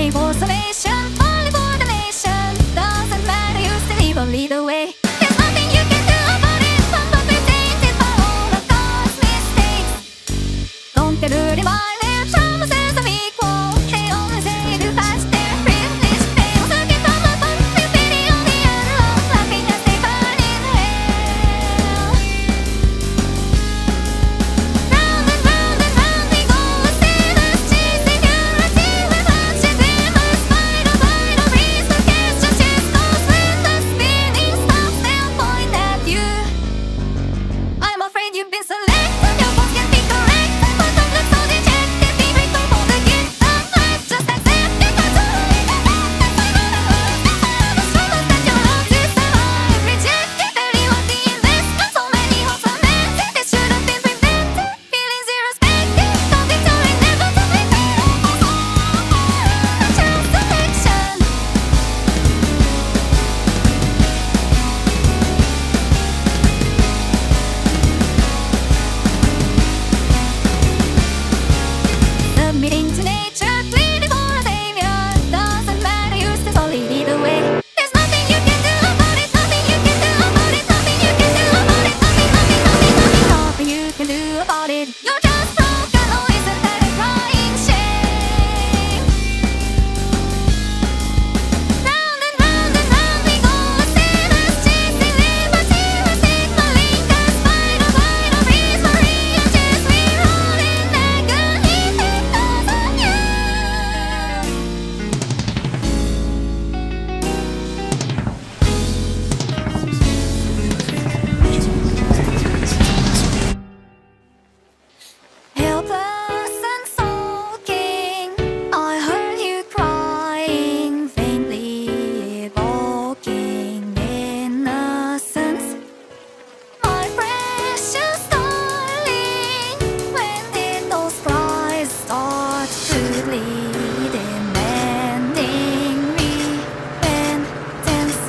Only for salvation, only for the nation. Doesn't matter, you still even lead the way. There's nothing you can do about it. From the tainted by all of God's mistakes. Don't get dirty by their promises of equal. They only say to pass their privilege. They also get from the fun, they pity on the unloved, laughing as they burn in hell. Round and round and round we go, sailors chasing unity with bloodshed. We must fight or raise the cast. Your chest goes when the spinning stops. They'll point at you. I'm afraid you've been selected. Your voice can be corrected, but don't look so dejected. Be grateful for the gift of life. Just accept it. That's all you can do. That's why God loves you. The struggles that you're on to survive. Rejected, barely worth the investment. So many hopes lamented. It should have been prevented. Feelings irrespective. No victory, never to be better. A chance selection. Submitting to nature, pleading for a savior. Doesn't matter, you still solid either way. There's nothing you can do about it. Nothing you can do about it. Nothing you can do about it. Nothing you can do about it. You're just broken, oh isn't that a crying shame? Round and round we go, sailors chasing liberty. We seek Malinka's vital breeze. Maria, just we roll in agony because of you. Helpless and sulking, I heard you crying, faintly evoking innocence. My precious darling, when did those cries start to bleed? Demanding repentance.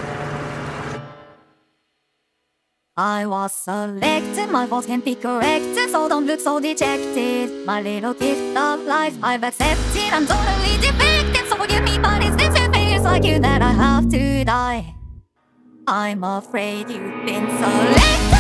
I was selected, my faults can't be corrected, so don't look so dejected. My little gift of life I've accepted. I'm totally defective, so forgive me, but it's with failures like you that I have to die. I'm afraid you've been selected.